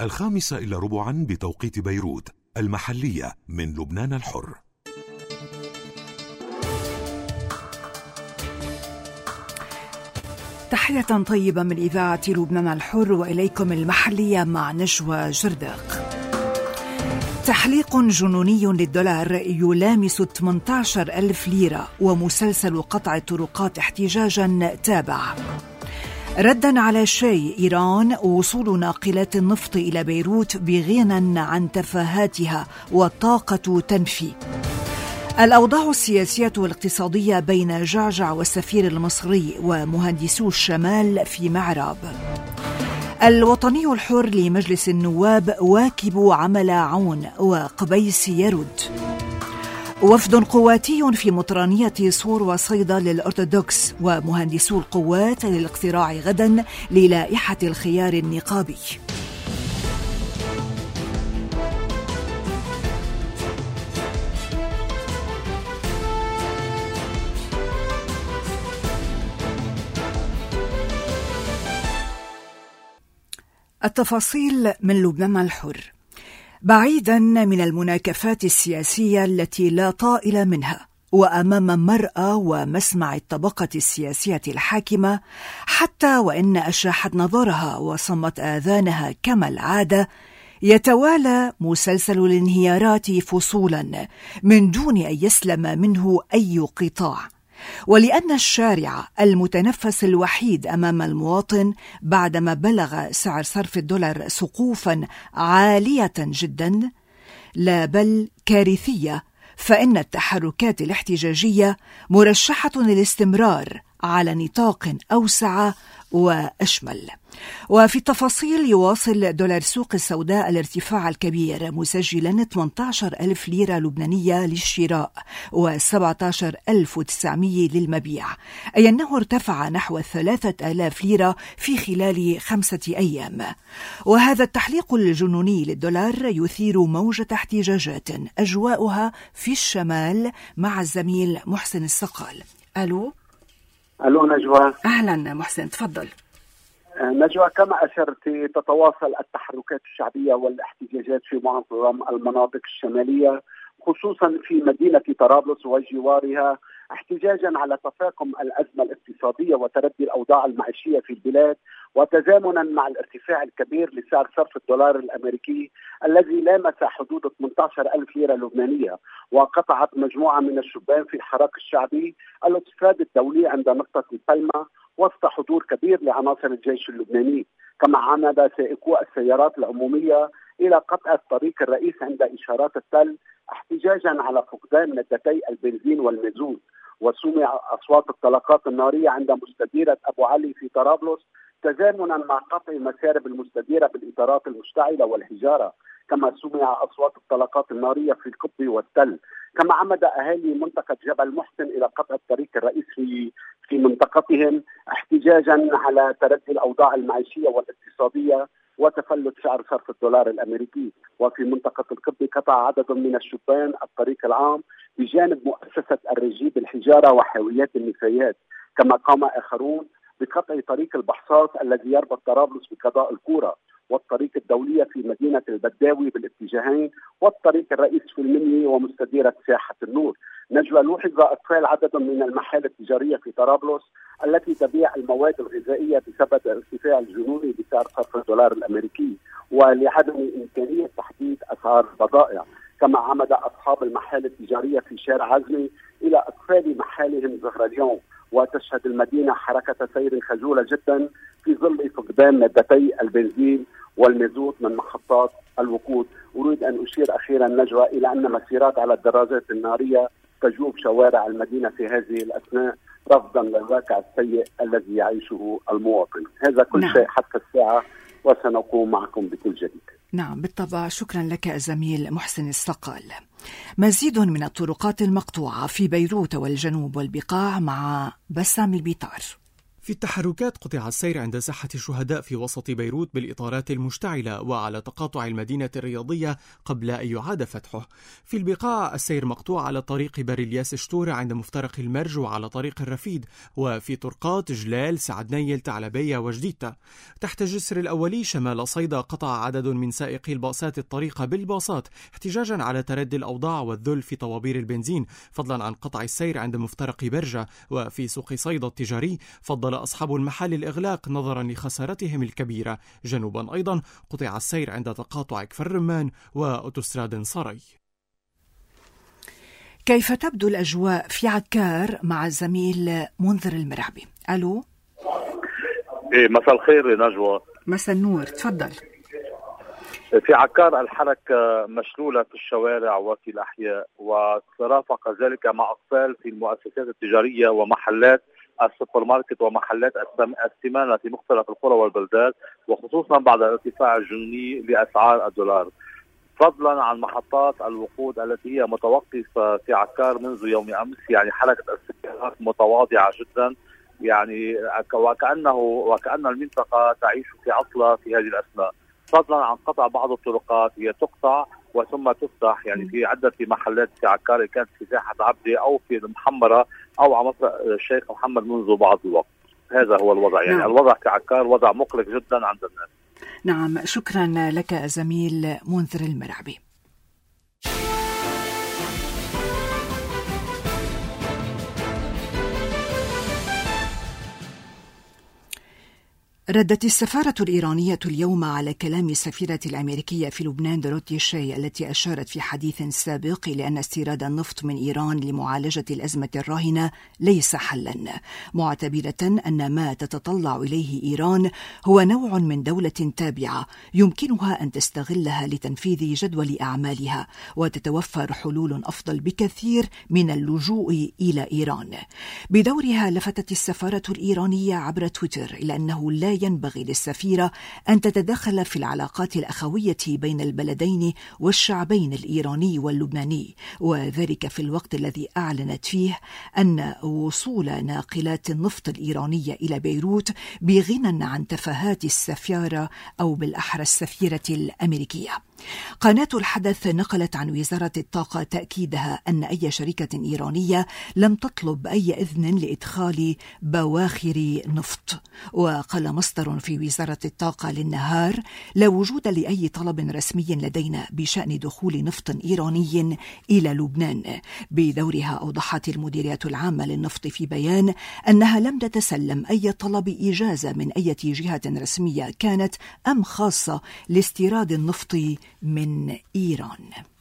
5:15 بتوقيت بيروت المحلية من لبنان الحر. تحية طيبة من إذاعة لبنان الحر وإليكم المحلية مع نجوى جرداق. تحليق جنوني للدولار يلامس 18,000 ليرة ومسلسل قطع الطرقات احتجاجا تابع. ردا على شيء إيران وصول ناقلات النفط إلى بيروت بغنى عن تفاهاتها والطاقة تنفي. الأوضاع السياسية والاقتصادية بين جعجع والسفير المصري ومهندسو الشمال في معراب. الوطني الحر لمجلس النواب واكب عمل عون وقبيس يرد. وفد قواتي في مطرانية صور وصيدا للأرثوذكس ومهندسو القوات للاقتراع غدا للائحة الخيار النقابي. التفاصيل من لبنان الحر. بعيدا من المناكفات السياسية التي لا طائل منها وأمام مرأى ومسمع الطبقة السياسية الحاكمة، حتى وإن أشاحت نظرها وصمت آذانها كما العادة، يتوالى مسلسل الانهيارات فصولا من دون أن يسلم منه أي قطاع. ولأن الشارع المتنفس الوحيد أمام المواطن بعدما بلغ سعر صرف الدولار سقوفا عالية جدا، لا بل كارثية، فإن التحركات الاحتجاجية مرشحة للاستمرار على نطاق أوسع وأشمل. وفي التفاصيل، يواصل دولار سوق السوداء الارتفاع الكبير مسجلا 18,000 ليرة لبنانية للشراء و17,900 للمبيع، أي أنه ارتفع نحو 3,000 ليرة في خلال 5 أيام. وهذا التحليق الجنوني للدولار يثير موجة احتجاجات أجواؤها في الشمال مع الزميل محسن الصقال. ألو نجوى. أهلا محسن، تفضل. نجوى، كما أشرت تتواصل التحركات الشعبية والاحتجاجات في معظم المناطق الشمالية، خصوصا في مدينة طرابلس وجوارها، احتجاجا على تفاقم الأزمة الاقتصادية وتردي الأوضاع المعيشية في البلاد، وتزامنا مع الارتفاع الكبير لسعر صرف الدولار الأمريكي الذي لامس حدود 18,000 ليرة لبنانية. وقطعت مجموعة من الشبان في الحراك الشعبي الاستفاد الدولي عند نقطة البلمة وسط حضور كبير لعناصر الجيش اللبناني. كما عمد سائقو السيارات العمومية إلى قطع الطريق الرئيس عند إشارات التل احتجاجا على فقدان مادتي البنزين والمازوت. وسمع أصوات الطلقات النارية عند مستديرة أبو علي في طرابلس تزامنا مع قطع مسارب المستديرة بالإطارات المشتعلة والحجارة. كما سمع أصوات الطلقات النارية في القبي والتل. كما عمد أهالي منطقة جبل محسن إلى قطع الطريق الرئيس في منطقتهم احتجاجا على تردي الأوضاع المعيشية والاقتصادية وتفلت سعر صرف الدولار الأمريكي. وفي منطقة القبي قطع عدد من الشبان الطريق العام بجانب مؤسسة الرجيب الحجارة وحاويات النفايات. كما قام آخرون بقطع طريق البحصات الذي يربط طرابلس بقضاء الكورة، والطريق الدولية في مدينة البداوي بالاتجاهين، والطريق الرئيس في المنيا ومستديرة ساحة النور. نجوى، لوحظ إقفال عدد من المحال التجارية في طرابلس التي تبيع المواد الغذائية بسبب الارتفاع الجنوني بسعر صرف الدولار الأمريكي ولعدم إمكانية تحديد أسعار البضائع. كما عمد أصحاب المحال التجارية في شارع عزمي إلى إقفال محالهم ظهر اليوم. وتشهد المدينة حركة سير خجولة جدا في ظل فقدان مادتي البنزين والمازوت من محطات الوقود. أريد أن أشير أخيرا نجوى إلى أن مسيرات على الدراجات النارية تجوب شوارع المدينة في هذه الأثناء رفضا للواقع السيء الذي يعيشه المواطن. هذا كل شيء حتى الساعة، وسنقوم معكم بكل جديد. نعم بالطبع، شكرا لك زميل محسن الصقال. مزيد من الطرقات المقطوعة في بيروت والجنوب والبقاع مع بسام البيطار. في التحركات قطع السير عند ساحة الشهداء في وسط بيروت بالإطارات المشتعلة وعلى تقاطع المدينة الرياضية قبل أن يعاد فتحه. في البقاع السير مقطوع على طريق بريلياس شتورة عند مفترق المرج وعلى طريق الرفيد، وفي طرقات جلال سعد نيل تعلبية وجديدة. تحت الجسر الأولي شمال صيدا قطع عدد من سائقي الباصات الطريق بالباصات احتجاجا على تردي الأوضاع والذل في طوابير البنزين، فضلا عن قطع السير عند مفترق برجة. وفي سوق صيدا التجاري فضل أصحاب المحل الإغلاق نظرا لخسارتهم الكبيرة. جنوبا أيضا قطع السير عند تقاطع كفر الرمان وأوتوستراد صري. كيف تبدو الأجواء في عكار مع الزميل منذر المرعبي؟ ألو. مساء الخير نجوى. مساء النور، تفضل. في عكار الحركة مشلولة في الشوارع وفي الأحياء، وترافق ذلك مع أقفال في المؤسسات التجارية ومحلات السوبر ماركت ومحلات الثمانة في مختلف القرى والبلدات، وخصوصا بعد الارتفاع الجنوني لأسعار الدولار، فضلا عن محطات الوقود التي هي متوقفة في عكار منذ يوم أمس. يعني حركة السيارات متواضعة جدا، يعني وكأن المنطقة تعيش في عطلة في هذه الأثناء، فضلا عن قطع بعض الطرقات هي تقطع وثم تفتح. يعني في عدة محلات في عكار كانت في ساحة عبدة أو في المحمرة أو على مطرق الشيخ محمد منذ بعض الوقت. هذا هو الوضع، يعني الوضع في عكار وضع مقلق جدا عند الناس. نعم، شكرا لك زميل منذر المرعبي. ردت السفارة الإيرانية اليوم على كلام السفيرة الأمريكية في لبنان دوروثي شاي التي أشارت في حديث سابق إلى أن استيراد النفط من إيران لمعالجة الأزمة الراهنة ليس حلا، معتبرة أن ما تتطلع إليه إيران هو نوع من دولة تابعة يمكنها أن تستغلها لتنفيذ جدول أعمالها وتتوفر حلول أفضل بكثير من اللجوء إلى إيران. بدورها لفتت السفارة الإيرانية عبر تويتر إلى أنه لا ينبغي للسفيرة أن تتدخل في العلاقات الأخوية بين البلدين والشعبين الإيراني واللبناني، وذلك في الوقت الذي أعلنت فيه أن وصول ناقلات النفط الإيرانية إلى بيروت بغنى عن تفاهات السفارة أو بالأحرى السفيرة الأمريكية. قناة الحدث نقلت عن وزارة الطاقة تأكيدها أن أي شركة إيرانية لم تطلب أي إذن لإدخال بواخر نفط. وقال مصدر في وزارة الطاقة للنهار: لا وجود لأي طلب رسمي لدينا بشأن دخول نفط إيراني إلى لبنان. بدورها أوضحت المديرية العامة للنفط في بيان أنها لم تتسلم أي طلب إجازة من أي جهة رسمية كانت أم خاصة لاستيراد النفط من إيران.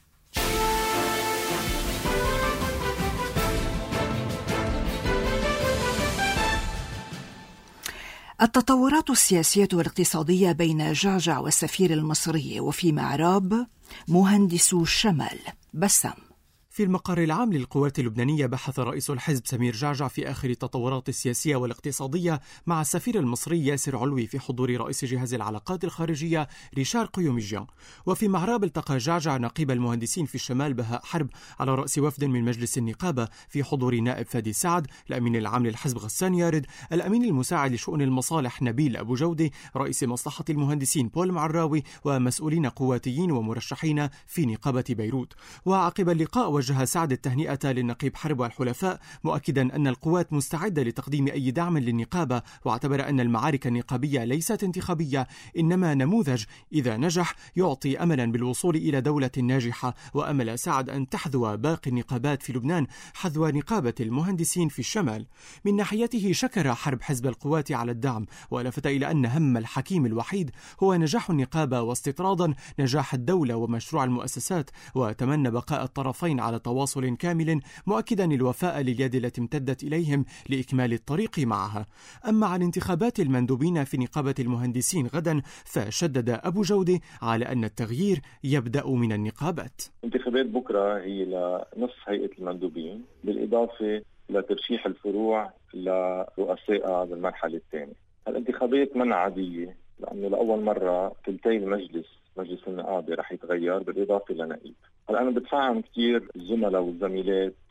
التطورات السياسية والاقتصادية بين جعجع والسفير المصري وفي معراب مهندسو الشمال. بسام. في المقر العام للقوات اللبنانية بحث رئيس الحزب سمير جعجع في آخر التطورات السياسية والاقتصادية مع السفير المصري ياسر علوي في حضور رئيس جهاز العلاقات الخارجية ريشار قيوميجيان. وفي معراب التقى جعجع نقيب المهندسين في الشمال بهاء حرب على رأس وفد من مجلس النقابة في حضور نائب فادي سعد، الأمين العام للحزب غسان يارد، الأمين المساعد لشؤون المصالح نبيل أبو جودة، رئيس مصلحة المهندسين بول معراوي، ومسؤولين قواتيين ومرشحين في نقابة بيروت. وعقب اللقاء وجه سعد التهنئة للنقيب حرب والحلفاء، مؤكدا أن القوات مستعدة لتقديم أي دعم للنقابة، واعتبر أن المعارك النقابية ليست انتخابية إنما نموذج إذا نجح يعطي أملا بالوصول إلى دولة ناجحة. وأمل سعد أن تحذو باقي النقابات في لبنان حذو نقابة المهندسين في الشمال. من ناحيته شكر حرب حزب القوات على الدعم، ولفت إلى أن هم الحكيم الوحيد هو نجاح النقابة واستطرادا نجاح الدولة ومشروع المؤسسات، وتمنى بقاء الطرفين على تواصل كامل، مؤكدا الوفاء لليد التي امتدت إليهم لإكمال الطريق معها. أما عن انتخابات المندوبين في نقابة المهندسين غدا، فشدد أبو جودة على أن التغيير يبدأ من النقابات. انتخابات بكرة هي لنصف هيئة المندوبين، بالإضافة لترشيح الفروع لرؤساء بالمرحلة الثانية. الانتخابات من عادية لأنه لأول مرة ثلثي مجلس النقابة رح يتغير بالإضافة لنقيب. هلا أنا بتفهم كتير الزملاء والزميلات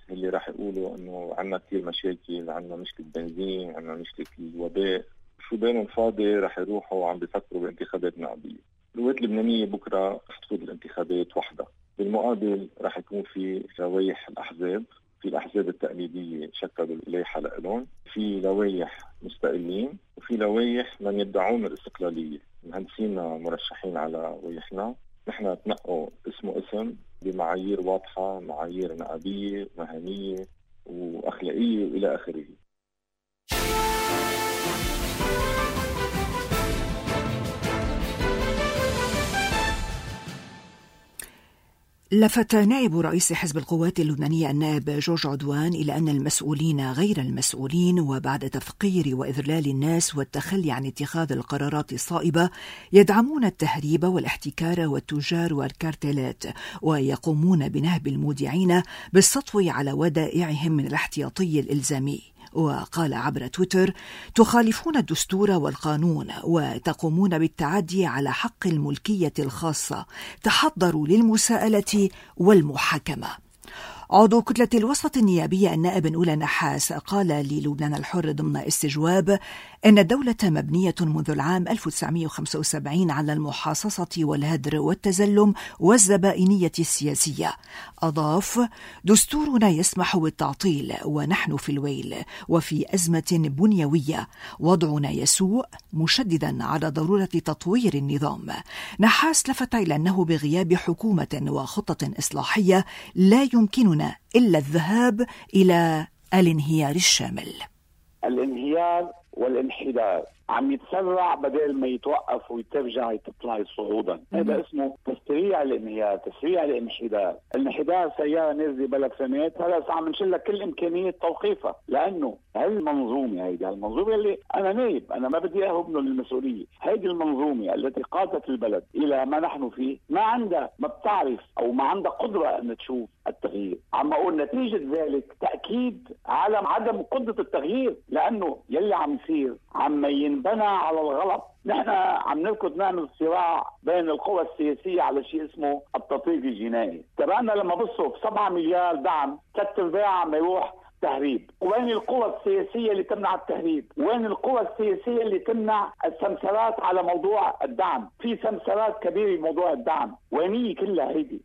اللي راح يقولوا انه عندنا كثير مشاكل، عندنا مشكله بنزين، عندنا مشكله الوباء، شو بينهم فاضي راح يروحوا عم بيفكروا بانتخابات نقابيه. القوات اللبنانيه بكره رح تخوض الانتخابات وحدها. بالمقابل راح يكون في لوائح الاحزاب، في الاحزاب التقليديه شكلوا لائحه لهم، في لوائح مستقلين، وفي لوائح من يدعون الاستقلاليه. مهندسينا مرشحين على لوائحنا، نحن تنقوا اسم بمعايير واضحه، معايير نقابيه مهنيه واخلاقيه والى اخره. لفت نائب رئيس حزب القوات اللبنانية النائب جورج عدوان إلى أن المسؤولين غير المسؤولين، وبعد تفقير وإذلال الناس والتخلي عن اتخاذ القرارات الصائبة، يدعمون التهريب والاحتكار والتجار والكارتيلات، ويقومون بنهب المودعين بالسطو على ودائعهم من الاحتياطي الإلزامي. وقال عبر تويتر: تخالفون الدستور والقانون وتقومون بالتعدي على حق الملكية الخاصة، تحضروا للمساءلة والمحاكمة. عضو كتلة الوسط النيابية النائب أولى نحاس قال للبنان الحر ضمن استجواب إن الدولة مبنية منذ العام 1975 على المحاصصة والهدر والتزلم والزبائنية السياسية. أضاف: دستورنا يسمح بالتعطيل ونحن في الويل وفي أزمة بنيوية، وضعنا يسوء، مشددا على ضرورة تطوير النظام. نحاس لفت إلى أنه بغياب حكومة وخطة إصلاحية لا يمكننا إلا الذهاب إلى الانهيار الشامل. الانهيار والانحدار عم يتسرع بدل ما يتوقف ويترجع تطلع صعودا. هذا اسمه تسريع الانهيار، تسريع الانحدار. الانحدار سيارة نازلة بلا فرامات، هلا عم نشيل لك كل إمكانية توقيفها، لأنه هالمنظومة هيدي المنظومة اللي أنا نايب، أنا ما بدي أهرب من المسؤولية. هيدي المنظومة التي قادت البلد إلى ما نحن فيه ما عندها، ما بتعرف أو ما عندها قدرة أن تشوف التغيير. عم أقول نتيجة ذلك تأكيد على عدم قدرة التغيير، لأنه يلي عم يصير عم ينبنى على الغلط. نحن عم نركض نعمل صراع بين القوى السياسية على شيء اسمه التطبيق الجنائي. تبعنا لما بصرف 7 مليار دعم 3/4 عم يروح تهريب. وين القوى السياسية اللي تمنع التهريب؟ وين القوى السياسية اللي تمنع السمسرات على موضوع الدعم؟ في سمسرات كبيرة بموضوع الدعم، وينية كلها هيدي.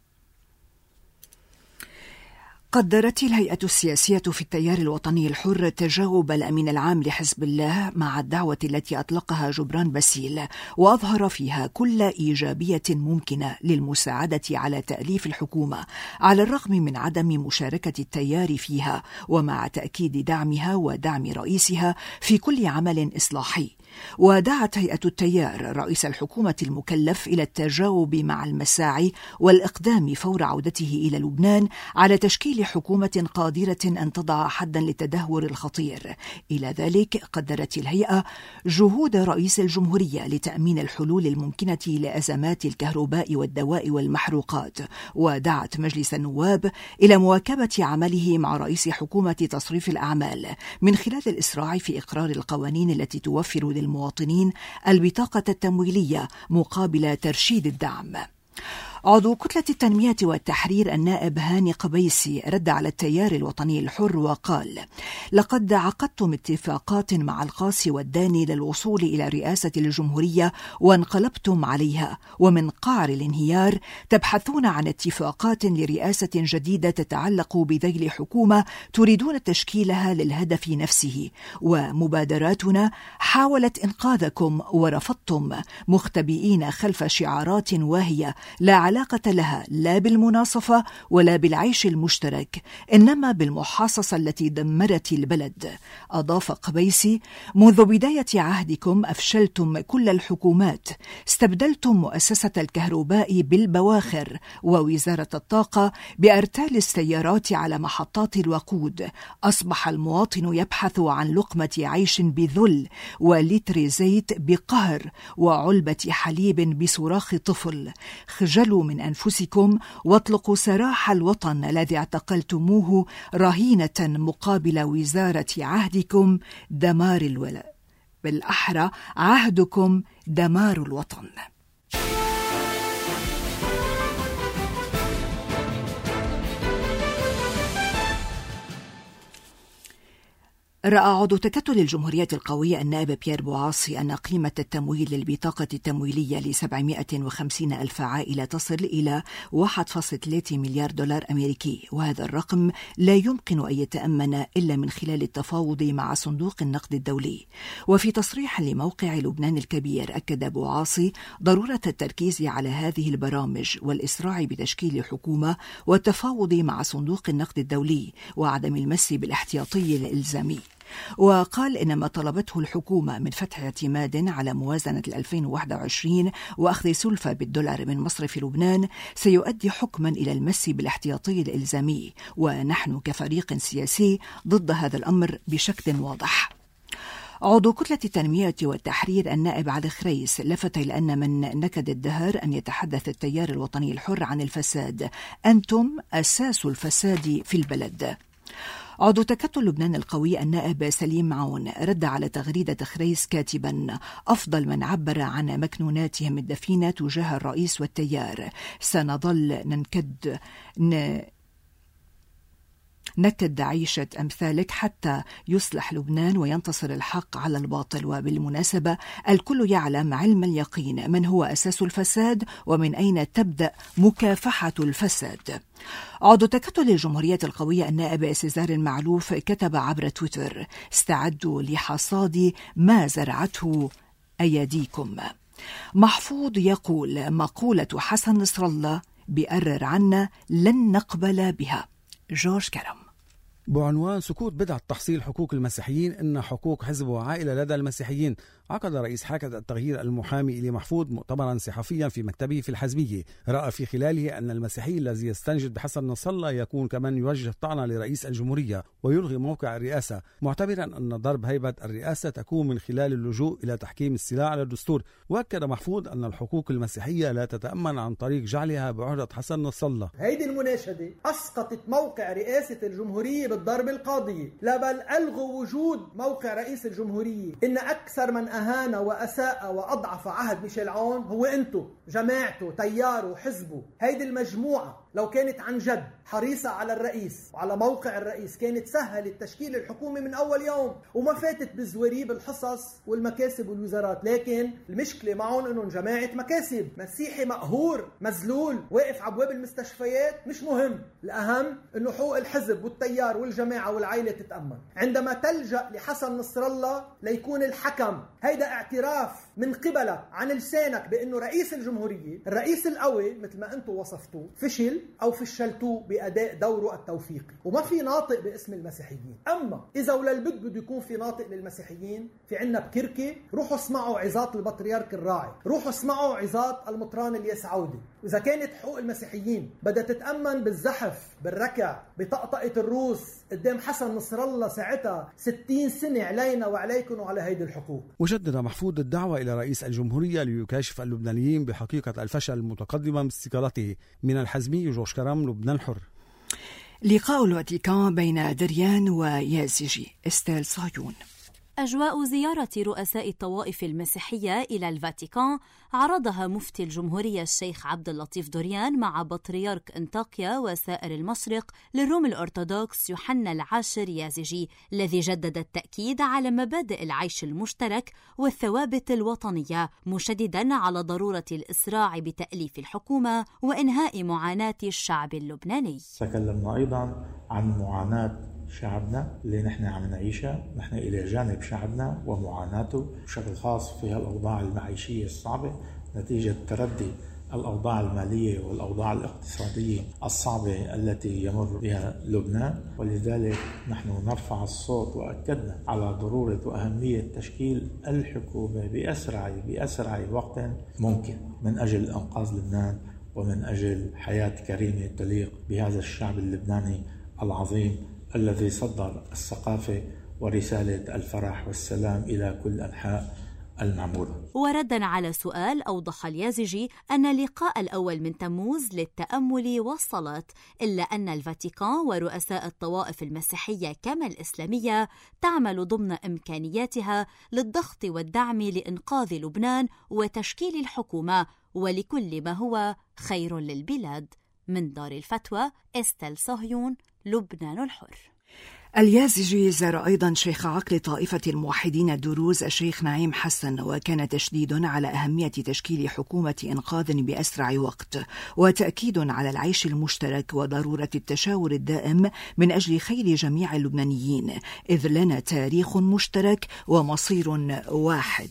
قدرت الهيئة السياسية في التيار الوطني الحر تجاوب الأمين العام لحزب الله مع الدعوة التي أطلقها جبران باسيل، وأظهر فيها كل إيجابية ممكنة للمساعدة على تأليف الحكومة على الرغم من عدم مشاركة التيار فيها، ومع تأكيد دعمها ودعم رئيسها في كل عمل إصلاحي. ودعت هيئة التيار رئيس الحكومة المكلف إلى التجاوب مع المساعي والإقدام فور عودته إلى لبنان على تشكيل حكومة قادرة أن تضع حدا للتدهور الخطير. إلى ذلك قدرت الهيئة جهود رئيس الجمهورية لتأمين الحلول الممكنة لأزمات الكهرباء والدواء والمحروقات، ودعت مجلس النواب إلى مواكبة عمله مع رئيس حكومة تصريف الأعمال من خلال الإسراع في إقرار القوانين التي توفر للمواطنين البطاقة التمويلية مقابل ترشيد الدعم. عضو كتلة التنمية والتحرير النائب هاني قبيسي رد على التيار الوطني الحر وقال: لقد عقدتم اتفاقات مع القاصي والداني للوصول إلى رئاسة الجمهورية وانقلبتم عليها، ومن قعر الانهيار تبحثون عن اتفاقات لرئاسة جديدة تتعلق بذيل حكومة تريدون تشكيلها للهدف نفسه، ومبادراتنا حاولت إنقاذكم ورفضتم، مختبئين خلف شعارات واهية لا علاقة لها لا بالمناصفة ولا بالعيش المشترك، إنما بالمحاصصة التي دمرت البلد. أضاف قبيسي: منذ بداية عهدكم أفشلتم كل الحكومات، استبدلتم مؤسسة الكهرباء بالبواخر ووزارة الطاقة بأرتال السيارات على محطات الوقود. أصبح المواطن يبحث عن لقمة عيش بذل ولتر زيت بقهر وعلبة حليب بصراخ طفل. خجلوا من أنفسكم واطلقوا سراح الوطن الذي اعتقلتموه رهينة مقابل وزارة عهدكم دمار الولاء، بالأحرى عهدكم دمار الوطن. رأى عضو تكتل الجمهورية القوية النائب بيير بوعاصي أن قيمة التمويل للبطاقة التمويلية ل750 ألف عائلة تصل إلى 1.3 مليار دولار أمريكي، وهذا الرقم لا يمكن أن يتأمن إلا من خلال التفاوض مع صندوق النقد الدولي. وفي تصريح لموقع لبنان الكبير أكد بوعاصي ضرورة التركيز على هذه البرامج والإسراع بتشكيل حكومة والتفاوض مع صندوق النقد الدولي وعدم المس بالاحتياطي الإلزامي. وقال إن ما طلبته الحكومة من فتح اعتماد على موازنة 2021 وأخذ سلفة بالدولار من مصرف لبنان سيؤدي حكما إلى المس بالاحتياطي الإلزامي، ونحن كفريق سياسي ضد هذا الأمر بشكل واضح. عضو كتلة التنمية والتحرير النائب علي خريس لفت إلى أن من نكد الدهر أن يتحدث التيار الوطني الحر عن الفساد، أنتم أساس الفساد في البلد. عضو تكتل لبنان القوي النائب سليم معون رد على تغريدة خريس كاتبا: أفضل من عبر عن مكنوناتهم الدفينة تجاه الرئيس والتيار، سنظل نكد عيشة أمثالك حتى يصلح لبنان وينتصر الحق على الباطل. وبالمناسبة الكل يعلم علم اليقين من هو أساس الفساد ومن أين تبدأ مكافحة الفساد. عضو تكتل الجمهورية القوية النائب سيزار المعلوف كتب عبر تويتر: استعدوا لحصاد ما زرعته أيديكم. محفوظ يقول: مقولة حسن نصر الله بيقرر عنا لن نقبل بها. جورج كرم. بعنوان سكوت بدعة تحصيل حقوق المسيحيين إن حقوق حزب وعائلة لدى المسيحيين، عقد رئيس حركة التغيير المحامي إلي محفوظ مؤتمرا صحفيا في مكتبه في الحزبية، رأى في خلاله أن المسيحي الذي يستنجد بحسن نصر الله يكون كمن يوجه طعنة لرئيس الجمهورية ويلغي موقع الرئاسة، معتبرا أن ضرب هيبة الرئاسة تكون من خلال اللجوء إلى تحكيم السلاح على الدستور. وأكد محفوظ أن الحقوق المسيحية لا تتأمن عن طريق جعلها بعهدة حسن نصر الله. هيدي المناشدة أسقطت موقع رئاسة الجمهورية بالضرب القاضي، لا بل ألغوا وجود موقع رئيس الجمهورية. إن أكثر من أهان وأساء وأضعف عهد ميشيل عون هو أنتو، جماعته، تياره، حزبه. هيدي المجموعة لو كانت عن جد حريصة على الرئيس وعلى موقع الرئيس كانت سهلت تشكيل الحكومة من أول يوم وما فاتت بزوريب الحصص والمكاسب والوزارات. لكن المشكلة معهم أنهم جماعة مكاسب، مسيحي مقهور مزلول واقف عبواب المستشفيات مش مهم، الأهم أنه حقوق الحزب والتيار والجماعة والعائلة تتأمن. عندما تلجأ لحسن نصر الله ليكون الحكم، هيدا اعتراف من قبلك عن لسانك بأنه رئيس الجمهورية الرئيس القوي مثل ما أنتم وصفتوه فشل أو فشلتوه بأداء دوره التوفيقي، وما في ناطق باسم المسيحيين. أما إذا وللبد بده يكون في ناطق للمسيحيين، في عنا بكركي روحوا اسمعوا عظات البطريرك الراعي، روحوا اسمعوا عظات المطران الياس عودة. إذا كانت حقوق المسيحيين بدها تتأمن بالزحف بالركع بطقطقة الروس قدام حسن نصر الله ساعتها 60 سنة علينا وعليكم وعلى هيدي الحقوق. وجدد محفوظ الدعوة إلى رئيس الجمهورية ليكاشف اللبنانيين بحقيقة الفشل المتقدمة باستقالته. من الحزبي جورج كرم، لبنان الحر. لقاء الفاتيكان بين دريان ويازيجي، استيل صهيون. أجواء زيارة رؤساء الطوائف المسيحية إلى الفاتيكان عرضها مفتي الجمهورية الشيخ عبد اللطيف دريان مع بطريرك أنطاكيا وسائر المشرق للروم الأرثوذكس يوحنا العاشر يازيجي، الذي جدد التأكيد على مبادئ العيش المشترك والثوابت الوطنية، مشددا على ضرورة الإسراع بتأليف الحكومة وإنهاء معاناة الشعب اللبناني. تكلمنا أيضا عن معاناة شعبنا اللي نحن عم نعيشها، نحن إلى جانب شعبنا ومعاناته بشكل خاص في الأوضاع المعيشية الصعبة نتيجة تردي الأوضاع المالية والأوضاع الاقتصادية الصعبة التي يمر بها لبنان. ولذلك نحن نرفع الصوت وأكدنا على ضرورة وأهمية تشكيل الحكومة بأسرع وقت ممكن من أجل إنقاذ لبنان ومن أجل حياة كريمة تليق بهذا الشعب اللبناني العظيم الذي صدر الثقافة ورسالة الفرح والسلام إلى كل أنحاء المعمورة. وردا على سؤال أوضح اليازيجي أن اللقاء الأول من تموز للتأمل والصلاة، إلا أن الفاتيكان ورؤساء الطوائف المسيحية كما الإسلامية تعمل ضمن إمكانياتها للضغط والدعم لإنقاذ لبنان وتشكيل الحكومة ولكل ما هو خير للبلاد. من دار الفتوى، استيل صهيون، لبنان الحر. اليازجي زار أيضا شيخ عقل طائفة الموحدين الدروز الشيخ نعيم حسن، وكان تشديد على أهمية تشكيل حكومة إنقاذ بأسرع وقت، وتأكيد على العيش المشترك وضرورة التشاور الدائم من أجل خير جميع اللبنانيين، إذ لنا تاريخ مشترك ومصير واحد.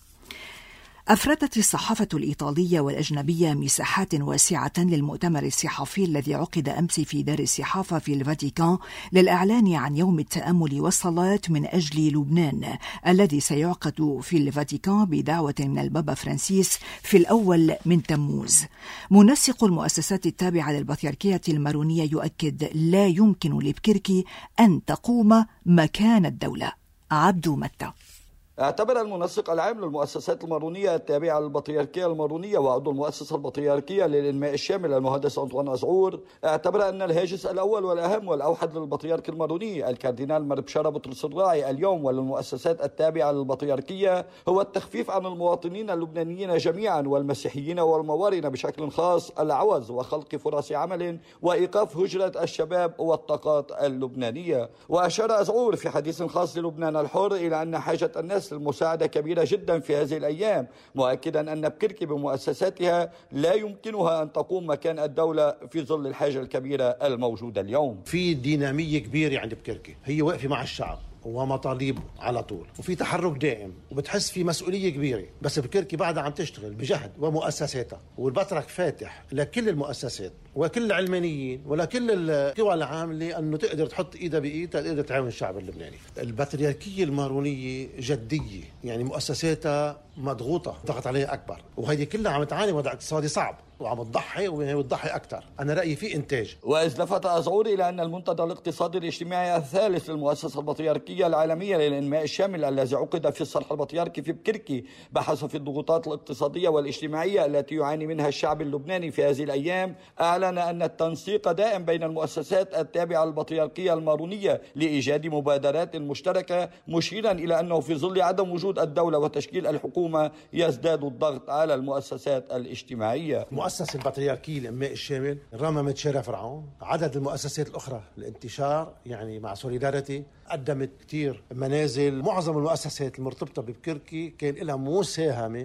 أفردت الصحافة الإيطالية والأجنبية مساحات واسعة للمؤتمر الصحفي الذي عقد أمس في دار الصحافة في الفاتيكان للإعلان عن يوم التأمل والصلاة من أجل لبنان، الذي سيعقد في الفاتيكان بدعوة من البابا فرانسيس في الأول من تموز. منسق المؤسسات التابعة للبطريركية المارونية يؤكد لا يمكن لبكركي أن تقوم مكان الدولة. عبدو متى. اعتبر المنسق العام للمؤسسات المارونية التابعة للبطريركية المارونية وعضو المؤسسة البطريركية للإنماء الشامل المهندس أنطوان أزعور اعتبر أن الهاجس الأول والأهم والأوحد للبطريرك الماروني الكاردينال مربشارة بطرس الراعي اليوم وللمؤسسات التابعة للبطريركية هو التخفيف عن المواطنين اللبنانيين جميعا والمسيحيين والموارنة بشكل خاص العوز وخلق فرص عمل وإيقاف هجرة الشباب والطاقات اللبنانية. وأشار أزعور في حديث خاص للبنان الحر إلى أن حاجة الناس المساعدة كبيرة جدا في هذه الأيام، مؤكدا أن بكركي بمؤسساتها لا يمكنها أن تقوم مكان الدولة في ظل الحاجة الكبيرة الموجودة اليوم. في دينامية كبيرة عند بكركي، هي واقفة مع الشعب ومطالبه على طول، وفي تحرك دائم وبتحس في مسؤولية كبيرة، بس بكركي بعدها عم تشتغل بجهد ومؤسساتها، والبطرك فاتح لكل المؤسسات وكل العلمانيين ولكل القوى العاملة أنه تقدر تحط إيدها بإيد تقدر تعاون الشعب اللبناني. البطريركية المارونية جدية، يعني مؤسساتها مضغوطة، ضغط عليها أكبر، وهذه كلها عم تعاني وضع اقتصادي صعب وعم تضحي وتضحي أكثر. أنا رأيي في إنتاج. وإذ لفت أزعور إلى أن المنتدى الاقتصادي الاجتماعي الثالث للمؤسسة البطريركية العالمية للإنماء الشامل الذي عقد في الصرح البطريركي في بكركي بحث في الضغوطات الاقتصادية والاجتماعية التي يعاني منها الشعب اللبناني في هذه الأيام، أعلن أن التنسيق دائم بين المؤسسات التابعة للبطريركية المارونية لإيجاد مبادرات مشتركة، مشيرا إلى أنه في ظل عدم وجود الدولة وتشكيل الحكومة يزداد الضغط على المؤسسات الاجتماعية. مؤسسة البطريركية الإنماء الشامل رممت شارع فرعون، عدد المؤسسات الأخرى الانتشار يعني مع سوليداريتي قدمت كتير منازل. معظم المؤسسات المرتبطة ببكركي كان لها مساهمة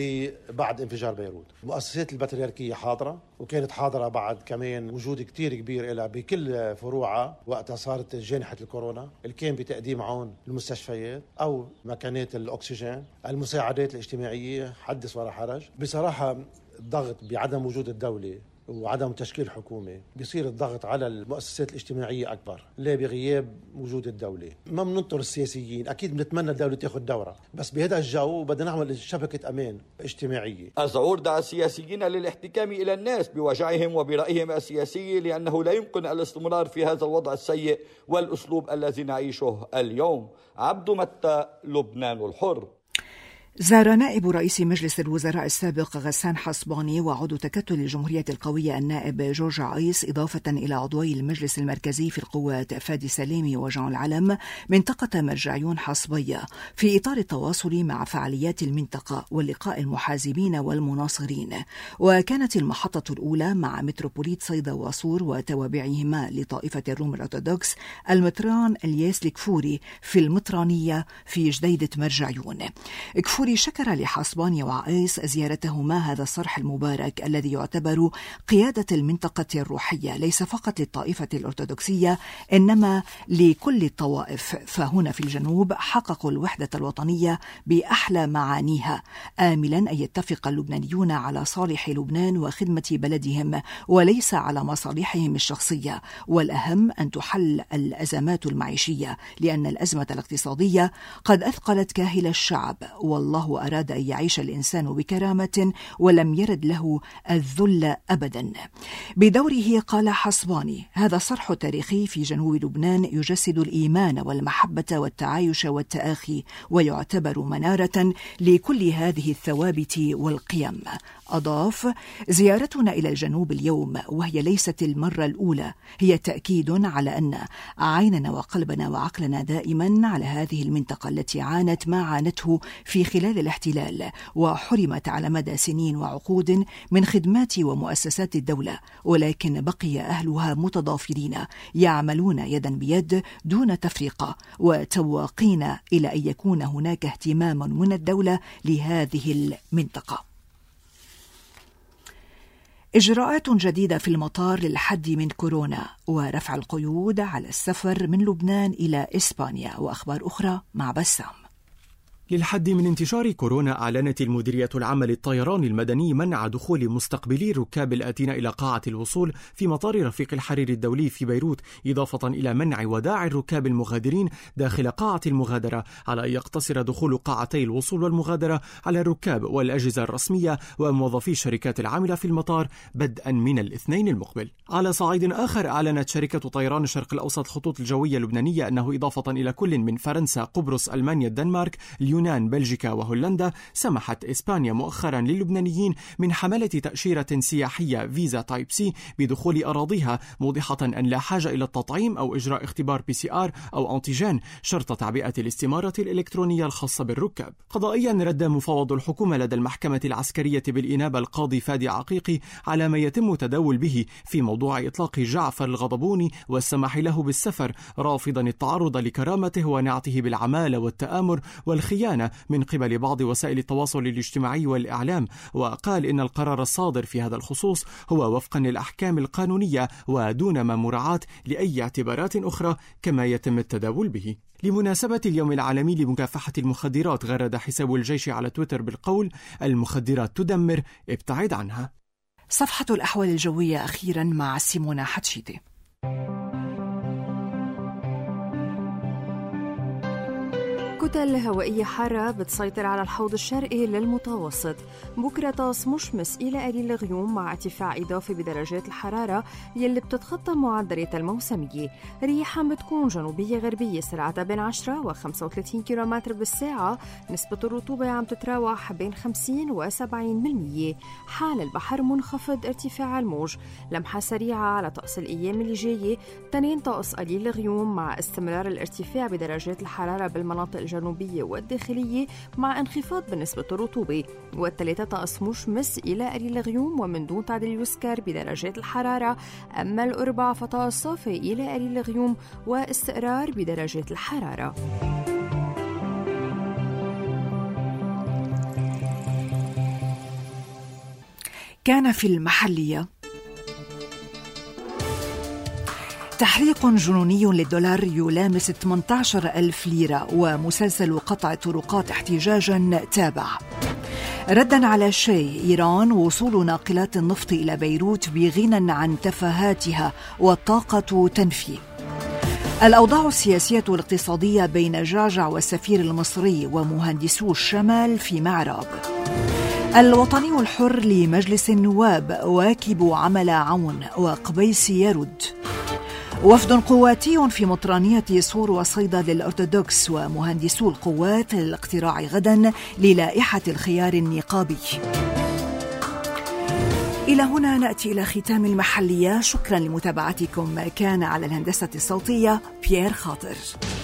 بعد انفجار بيروت. مؤسسات البطريركية حاضرة، وكانت حاضرة بعد كمان وجود كتير كبير لها بكل فروعها وقتها صارت جائحة الكورونا، اللي كان بتقديم عون المستشفيات أو مكانات الأكسجين، المساعدات الاجتماعية حدث ولا حرج. بصراحة الضغط بعدم وجود الدولة وعدم تشكيل حكومة بيصير الضغط على المؤسسات الاجتماعية أكبر، لا بغياب وجود الدولة. ما بننطر السياسيين، أكيد بنتمنى الدولة تاخذ دورة، بس بهذا الجو بدنا نعمل شبكة أمان اجتماعية. أزعور دعا السياسيين للاحتكام إلى الناس بوجعهم وبرأيهم السياسي، لأنه لا يمكن الاستمرار في هذا الوضع السيء والأسلوب الذي نعيشه اليوم. عبدو متى، لبنان الحر. زار نائب رئيس مجلس الوزراء السابق غسان حصباني وعضو تكتل الجمهورية القوية النائب جورج عيس، إضافة إلى عضوي المجلس المركزي في القوات فادي سليمي وجان العلم، منطقة مرجعيون حصبية في إطار التواصل مع فعاليات المنطقة واللقاء المحازبين والمناصرين. وكانت المحطة الأولى مع متروبوليت صيدا وصور وتوابعهما لطائفة الروم الأرثوذكس المطران الياس الكفوري في المطرانية في جديدة مرجعيون. كفوري شكر لحصباني وعيس زيارتهما هذا الصرح المبارك الذي يعتبر قيادة المنطقة الروحية ليس فقط للطائفة الأرثوذكسية إنما لكل الطوائف، فهنا في الجنوب حققوا الوحدة الوطنية بأحلى معانيها، آملا أن يتفق اللبنانيون على صالح لبنان وخدمة بلدهم وليس على مصالحهم الشخصية، والأهم أن تحل الأزمات المعيشية، لأن الأزمة الاقتصادية قد أثقلت كاهل الشعب، والله أراد أن يعيش الإنسان بكرامة ولم يرد له الذل أبدا. بدوره قال حصباني: هذا صرح تاريخي في جنوب لبنان يجسد الإيمان والمحبة والتعايش والتآخي، ويعتبر منارة لكل هذه الثوابت والقيم. أضاف: زيارتنا إلى الجنوب اليوم وهي ليست المرة الأولى، هي تأكيد على أن عيننا وقلبنا وعقلنا دائما على هذه المنطقة التي عانت ما عانته في خلال خلال الاحتلال، وحرمت على مدى سنين وعقود من خدمات ومؤسسات الدولة، ولكن بقي أهلها متضافرين يعملون يدا بيد دون تفرقة، وتواقين إلى أن يكون هناك اهتمام من الدولة لهذه المنطقة. إجراءات جديدة في المطار للحد من كورونا ورفع القيود على السفر من لبنان إلى إسبانيا، وأخبار أخرى مع بسام. للحد من انتشار كورونا، أعلنت المديرية العامة للطيران المدني منع دخول مستقبلي الركاب الآتين إلى قاعة الوصول في مطار رفيق الحريري الدولي في بيروت، إضافة إلى منع وداع الركاب المغادرين داخل قاعة المغادرة، على أن يقتصر دخول قاعتي الوصول والمغادرة على الركاب والأجهزة الرسمية وموظفي الشركات العاملة في المطار بدءا من الاثنين المقبل. على صعيد آخر، أعلنت شركة طيران الشرق الأوسط الخطوط الجوية اللبنانية أنه إضافة إلى كل من فرنسا، قبرص، ألمانيا، الدنمارك، اليونان، بلجيكا وهولندا، سمحت إسبانيا مؤخرا للبنانيين من حملة تأشيرة سياحية فيزا تايب سي بدخول أراضيها، موضحة أن لا حاجة إلى التطعيم أو إجراء اختبار PCR أو أنتيجين شرط تعبئة الاستمارة الإلكترونية الخاصة بالركاب. قضائيا، رد مفوض الحكومة لدى المحكمة العسكرية بالإنابة القاضي فادي عقيقي على ما يتم تداول به في موضوع إطلاق جعفر الغضبوني والسماح له بالسفر، رافضا التعرض لكرامته ونعته بالعمالة والتآمر والخيانة من قبل بعض وسائل التواصل الاجتماعي والإعلام، وقال إن القرار الصادر في هذا الخصوص هو وفقا للأحكام القانونية ودون ما مراعاة لأي اعتبارات أخرى كما يتم التداول به. لمناسبة اليوم العالمي لمكافحة المخدرات، غرد حساب الجيش على تويتر بالقول: المخدرات تدمر، ابتعد عنها. صفحة الأحوال الجوية أخيرا مع سيمونا حتشيتي. كتل هوائية حارة بتسيطر على الحوض الشرقي للمتوسط. بكرة طقس مشمس إلى قليل الغيوم مع ارتفاع إضافي بدرجات الحرارة يلي بتتخطى معدلات الموسمية. رياح بتكون جنوبية غربية سرعتها بين 10 و 35 كيلومتر بالساعة. نسبة الرطوبة عم تتراوح بين 50 و 70%. حال البحر منخفض ارتفاع الموج. لمحة سريعة على طقس الأيام اللي جاية: 2 طقس قليل الغيوم مع استمرار الارتفاع بدرجات الحرارة بالمناطق الجنوبية والداخلية مع انخفاض بنسبة الرطوبة. وال3 طقس مشمس إلى قليل الغيوم ومن دون تعديل يسكر بدرجات الحرارة. أما ال4 فطقس صافي إلى قليل الغيوم واستقرار بدرجات الحرارة. كان في المحلية تحريق جنوني للدولار يلامس 18,000 ليرة، ومسلسل قطع طرقات احتجاجا تابع. ردا على شيء إيران، وصول ناقلات النفط إلى بيروت بغنى عن تفاهاتها والطاقة تنفي. الأوضاع السياسية والاقتصادية بين جعجع والسفير المصري ومهندسو الشمال في معراب. الوطني الحر لمجلس النواب واكب عمل عون، وقبيس يرد. وفد قواتي في مطرانية صور وصيدا للأرثوذكس ومهندسو القوات للاقتراع غدا للائحة الخيار النقابي. إلى هنا نأتي إلى ختام المحلية. شكرا لمتابعتكم. كان على الهندسة الصوتية بيير خاطر.